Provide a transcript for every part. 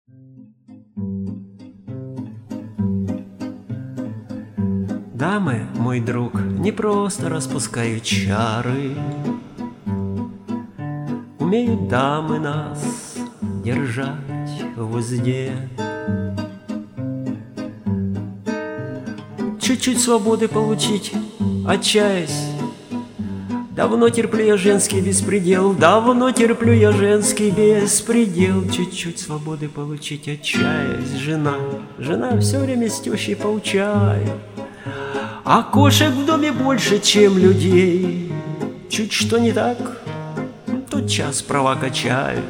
Дамы, мой друг, не просто распускают чары. Умеют дамы нас держать в узде. Чуть-чуть свободы получить, отчаясь. Давно терплю я женский беспредел, давно терплю я женский беспредел. Чуть-чуть свободы получить, отчаясь. Жена все время с тещей поучает. А кошек в доме больше, чем людей. Чуть что не так, тотчас права качают.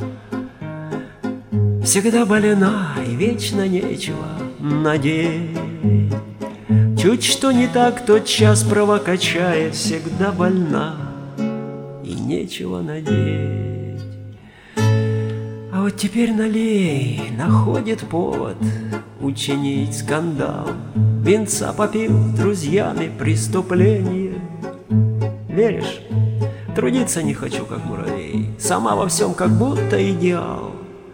Всегда больна и вечно нечего надеть. Чуть что не так, тотчас права качает. Всегда больна и нечего надеть. А вот теперь налей, находит повод учинить скандал. Винца попил друзьями преступление. Веришь? Трудиться не хочу, как муравей. Сама во всем как будто идеал.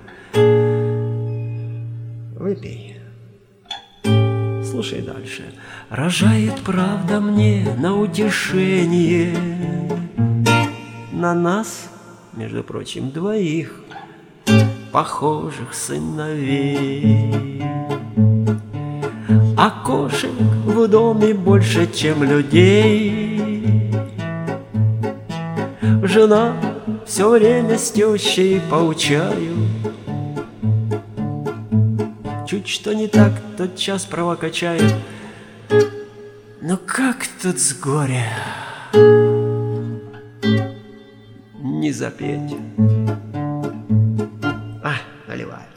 Выпей. Слушай дальше. Рожает правда мне на утешение. На нас, между прочим, двоих похожих сыновей. А кошек в доме больше, чем людей. Жена все время с тещей поучаю. Чуть что не так, тотчас права качает. Но как тут с горя не запеть? Наливай.